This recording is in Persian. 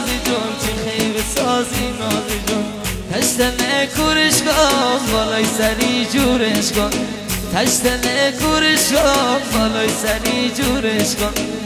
نازی جون چی خیب سازی نازی جون تشتنه کورش کن بالای سری جورش کن تشتنه کورش کن بالای سری جورش کن